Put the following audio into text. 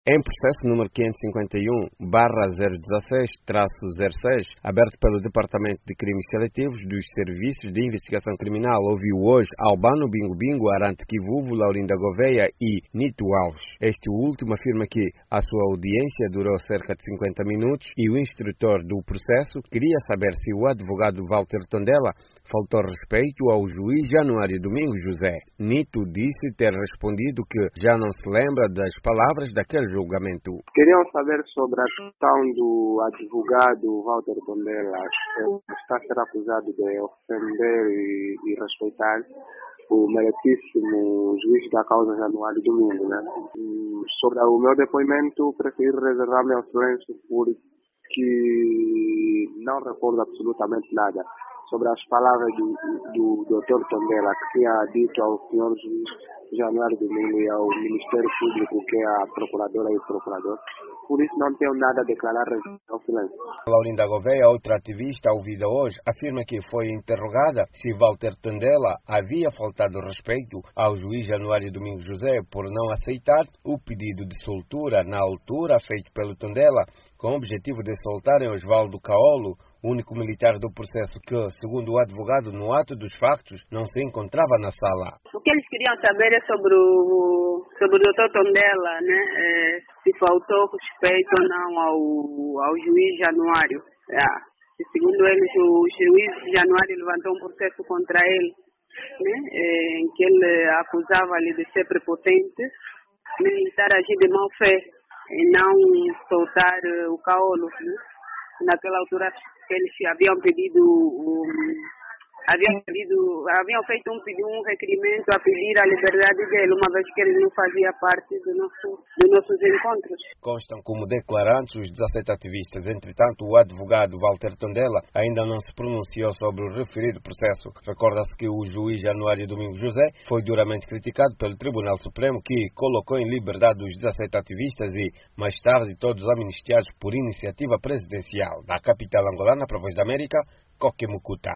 Em processo número 551/016-06, aberto pelo Departamento de Crimes Seletivos dos Serviços de Investigação Criminal, ouviu hoje Albano Bingo Bingo, Arante Kivuvo, Laurinda Gouveia e Nito Alves. Este último afirma que a sua audiência durou cerca de 50 minutos e o instrutor do processo queria saber se o advogado Walter Tondela faltou respeito ao juiz Januário Domingos José. Nito disse ter respondido que já não se lembra das palavras daquele julgamento. Queriam saber sobre a questão do advogado Walter Tondela, que está a ser acusado de ofender e respeitar o meritíssimo juiz da causa Januário Domingos, né? Sobre o meu depoimento, prefiro reservar-me ao silêncio porque não recordo absolutamente nada sobre as palavras do Dr. Tondela, que tinha dito ao senhor juiz Januário Domingos e ao Ministério Público, que é a procuradora e o procurador. Por isso não tenho nada a declarar ao silêncio. Laurinda Gouveia, outra ativista ouvida hoje, afirma que foi interrogada se Walter Tondela havia faltado respeito ao juiz Januário Domingos José por não aceitar o pedido de soltura na altura feito pelo Tondela com o objetivo de soltarem Osvaldo Caolo, único militar do processo que, segundo o advogado, no ato dos factos, não se encontrava na sala. O que eles queriam saber é sobre o Dr. Tondela, né? Se faltou respeito ou não ao juiz Januário. Se, segundo eles, o juiz Januário levantou um processo contra ele, né? Em que ele acusava-lhe de ser prepotente, né? E estar agindo de má fé e não soltar o Caolo, né? Naquela altura que eles haviam feito um requerimento a pedir a liberdade dele, uma vez que ele não fazia parte dos nossos encontros. Constam como declarantes os 17 ativistas. Entretanto, o advogado Walter Tondela ainda não se pronunciou sobre o referido processo. Recorda-se que o juiz Januário Domingos José foi duramente criticado pelo Tribunal Supremo, que colocou em liberdade os 17 ativistas e, mais tarde, todos amnistiados por iniciativa presidencial. Da capital angolana, para a Voz da América, Coque Mucuta.